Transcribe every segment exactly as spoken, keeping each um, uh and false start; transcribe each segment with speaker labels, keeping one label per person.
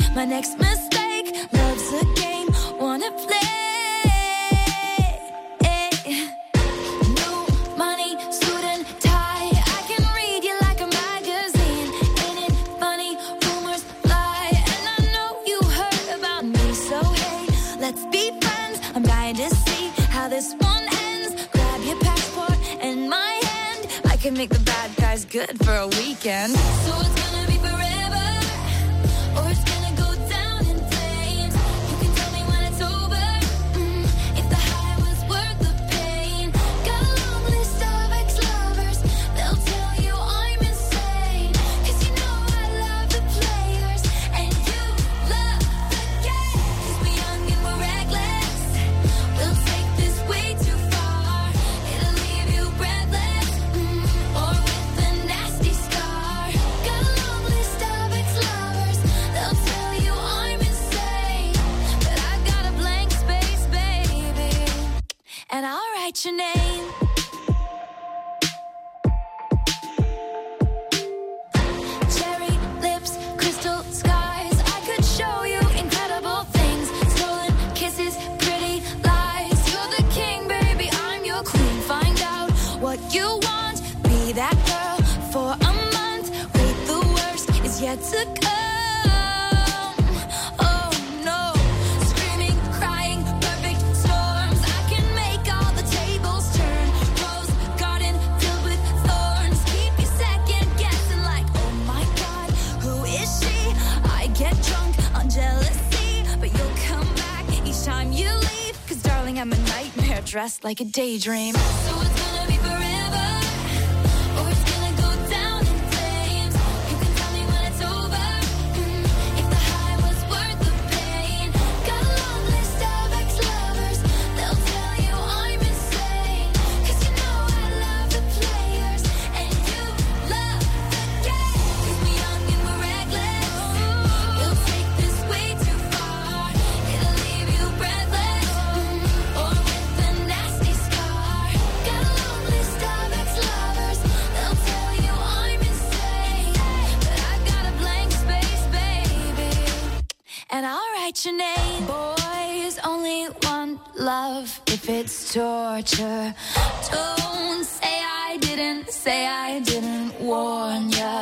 Speaker 1: my next mistake. Love's a game, wanna play. New money, suit and tie. I can read you like a magazine. Ain't it funny? Rumors fly, and I know you heard about me. So hey, let's be friends. I'm dying to see how this one ends. Grab your passport and my hand. I can make the bad guys good for a weekend. So it's gonna be forever, or it's gonna go down in flames. You can tell me when it's over, mm, if the high was worth the pain. Got a long list of ex-lovers, they'll tell you I'm insane. Cause you know I love the players, and you love the game. Cause we're young and we're reckless, we'll take this way too far. It'll leave you breathless, mm, or with a nasty scar. Got a long list of ex-lovers, they'll tell you I'm insane. But I've got a blank space, baby, and I'll write your name. Cherry lips, crystal skies. I could show you incredible things. Stolen kisses, pretty lies. You're the king, baby, I'm your queen. Find out what you want, be that girl for a month. Wait, the worst is yet to come. Oh no, screaming, crying, perfect storms. I can make all the tables turn. Rose garden filled with thorns. Keep you second guessing like, oh my God, who is she? I get drunk on jealousy, but you'll come back each time you leave. Cause darling, I'm a nightmare dressed like a daydream. So it's gonna be forever, or it's gonna go down in flames. You can tell me when it's over, mm, if the high was worth the pain. Got a long list of ex-lovers, they'll tell you I'm insane. Cause you know I love the players, and you love the game. Cause we're young and we're reckless, we'll take this way too far. It'll leave you breathless, mm, or with a nasty scar. Got a long list of ex-lovers, they'll tell you I'm insane. But I've got a blank space, baby, and I'll write your name. Boys only want love if it's torture. Don't say I didn't, say I didn't warn ya.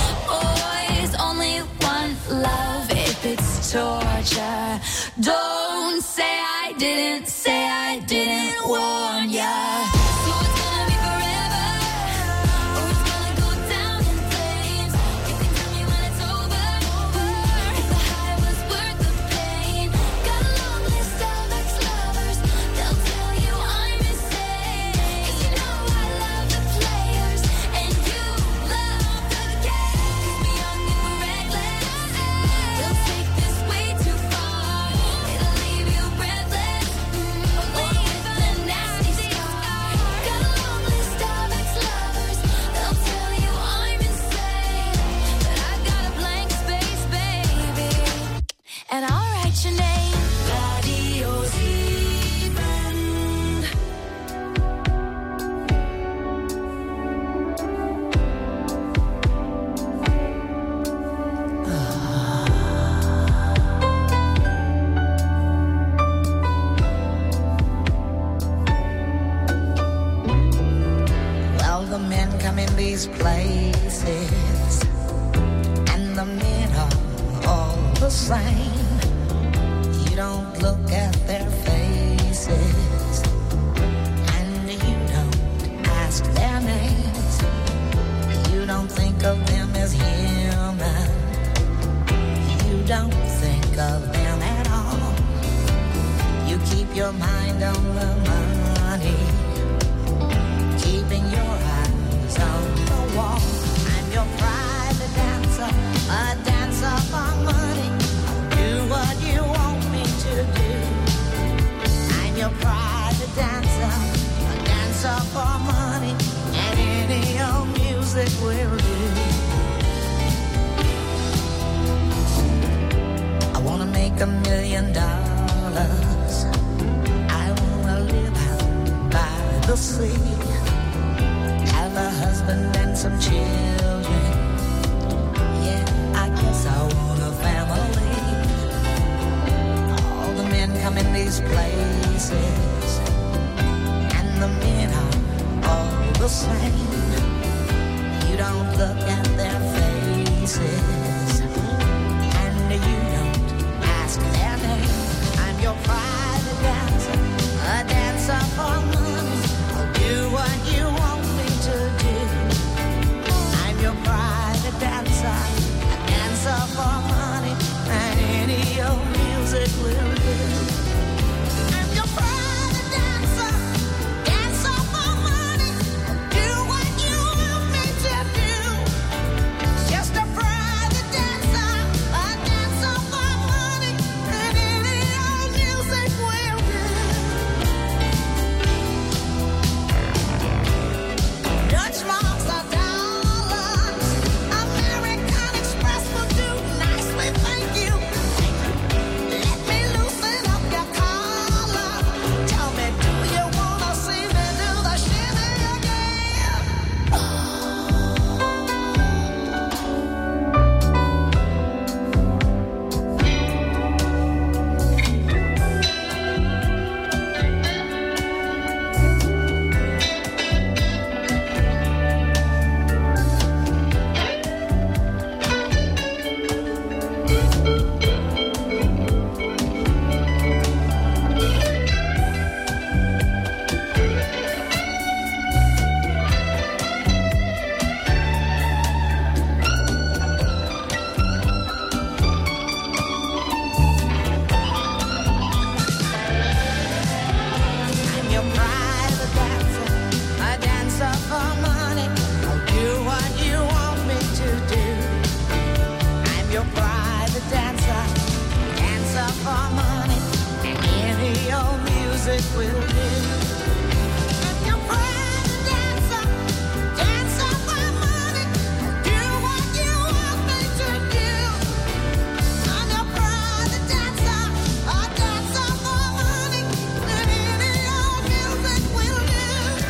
Speaker 1: Boys only want love if it's torture. Don't say I didn't, say I didn't warn ya. So it's gonna be forever, or it's gonna go down in flames. You can tell me when it's over, if the high was worth the pain. Got a long list of ex-lovers, they'll tell you I'm insane. Cause you know I love the players, and you love the game. Cause we're young and we're reckless, we'll take this way too far. It'll leave you breathless, mm, or with a nasty scar. Got a long list of ex-lovers, they'll tell you I'm insane. But I've got a blank space, baby, and I'll write your name. Radio Zeeland.
Speaker 2: Well, the men come in these places, and the men are all the same. You don't look at their faces, and you don't ask their names. You don't think of them as human. You don't think of them at all. You keep your mind on the money, keeping your eyes on the wall. I'm your private dancer, a dancer for money. Do what you want me to do. I'm your private dancer, a dancer for money, and any old music will do. I wanna make a million dollars. I wanna live out by the sea, have a husband and some children. Yeah, I guess I want a family. these places, and the men are all the same. You don't look at their faces, and you don't ask their name. I'm your private dancer, a dancer for money. I'll do what you want me to do. I'm your private dancer, a dancer for money, and any old music will do. I'm your private dancer, dancer for money. I'll do what you want me to do. Just a private dancer, a dancer for money, and any old music will do. Dutch marks are dollars, American Express will do nicely, thank you. Let me loosen up your collar. Tell me, do you wanna see me do the shimmy again? I'm your private dancer, a dancer for money. I'll do what you want me to do. I'm your private dancer, dancer for money, and any old music will do. I'm your private dancer, dancer for money. I'll do what you want me to do. I'm your private dancer, a dancer for money, and any old music will do.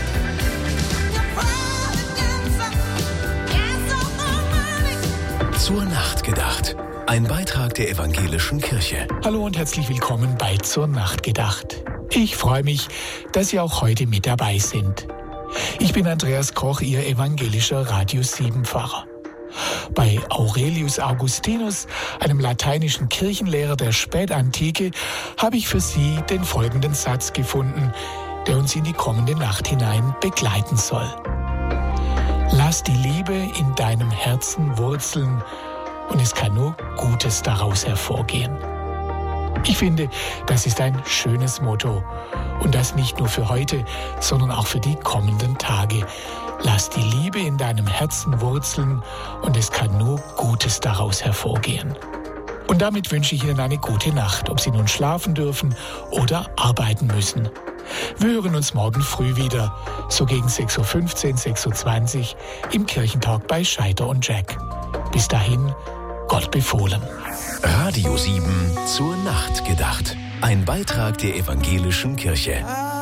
Speaker 2: I'm your private dancer, dancer for money.
Speaker 3: Zur Nacht gedacht. Ein Beitrag der Evangelischen Kirche.
Speaker 4: Hallo und herzlich willkommen bei Zur Nacht gedacht. Ich freue mich, dass Sie auch heute mit dabei sind. Ich bin Andreas Koch, Ihr evangelischer Radio sieben Pfarrer. Bei Aurelius Augustinus, einem lateinischen Kirchenlehrer der Spätantike, habe ich für Sie den folgenden Satz gefunden, der uns in die kommende Nacht hinein begleiten soll. Lass die Liebe in deinem Herzen wurzeln, und es kann nur Gutes daraus hervorgehen. Ich finde, das ist ein schönes Motto. Und das nicht nur für heute, sondern auch für die kommenden Tage. Lass die Liebe in deinem Herzen wurzeln und es kann nur Gutes daraus hervorgehen. Und damit wünsche ich Ihnen eine gute Nacht, ob Sie nun schlafen dürfen oder arbeiten müssen. Wir hören uns morgen früh wieder, so gegen sechs Uhr fünfzehn, sechs Uhr zwanzig im Kirchentalk bei Scheiter und Jack. Bis dahin, Gott befohlen.
Speaker 3: Radio sieben zur Nacht gedacht. Ein Beitrag der Evangelischen Kirche.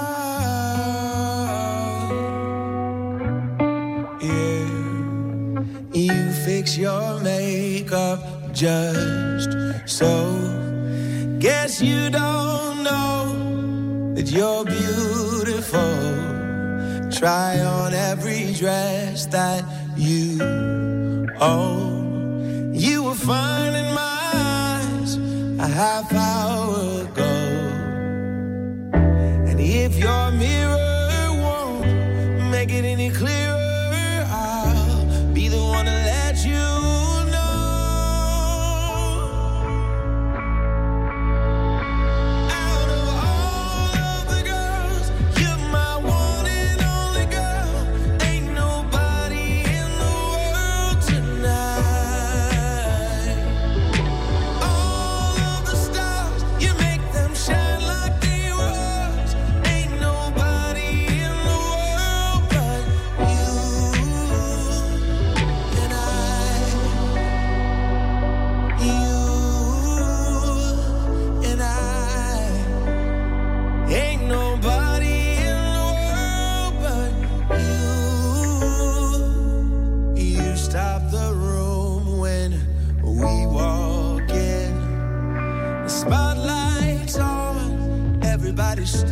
Speaker 5: Yeah, you fix your makeup just so. Guess you don't know that you're beautiful. Try on every dress that you own. You were fine in my eyes a half hour ago. And if your mirror won't make it any clearer, I'll be the one to let you know. Out of all of the girls, you're my one and only girl. Ain't nobody in the world tonight. Spotlights on everybody's